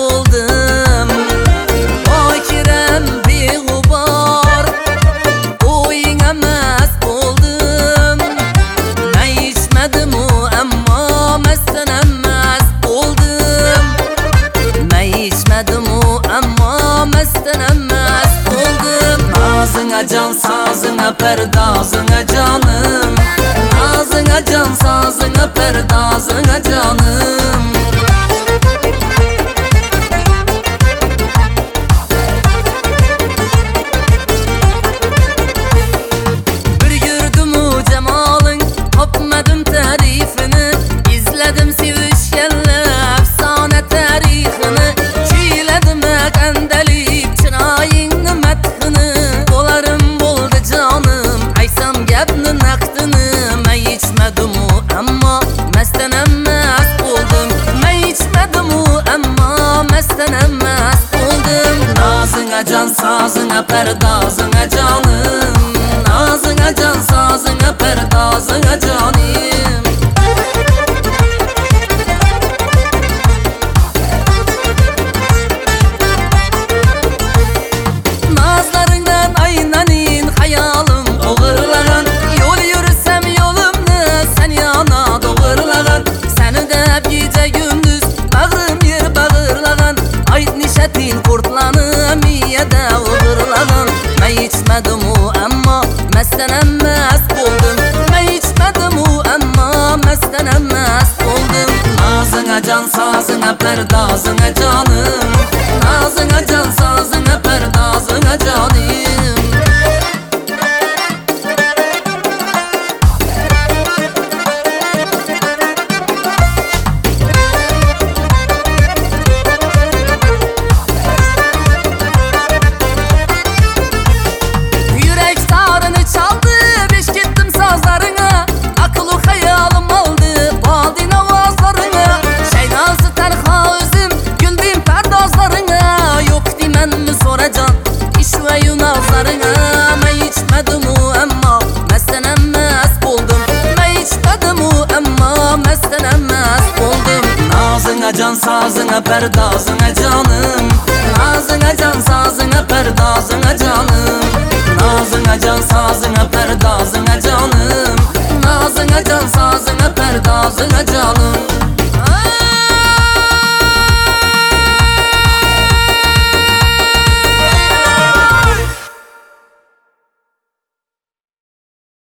buldum. Oy kirem beğubar, oyuna mest buldum. Ben içmedim o ama mestenen mest buldum. Ben içmedim o ama mestenen mest buldum. Nazına can sazına perdazına canım. Nazına can sazına perdazına canım. Bir gördüm o cemalın, hopmadım tarifini. İzledim sevişkenle efsane tarihini. Çiğledim kendelip çınayını methini. Dolarım buldu canım, aysam gebnin aktını. Ben içmedim o ama mestenem mest buldum. Ben içmedim o ama mestenem mest buldum. Nazına can sazına perdazına canım. Nazına can sazına perdazına canım. Nazlarından aynanin hayalim doğurlagan. Yol yürüsem yolumda sen yana doğurlagan. Seni de gece gündüz bağrım yer bağırlagan. Ayt nişetin kurtlanım iyede uğurlagan. Ben içmedim o ama mestenem mest buldum. Ben içmedim o ama mestenem mest buldum. Nazına can sazına perdazına canım. Nazına can sazına perdazına canım. Yürek tarını çaldı, beş gittim sazlarına. Akıllı hayalim aldı, baldin avazlarına. Şeynazı terha özüm, güldüm perdazlarına. Yok dimen mi soracan, iş ve yunazlarına. Ben içmedim o ama mestenem mest buldum. Ben içmedim o ama mestenem mest buldum. Nazına can sazına perdazına canım. Nazına can sazına perdazına canım. Nazına can sazına perdazına canım. Nazına can sazına perdazına canım.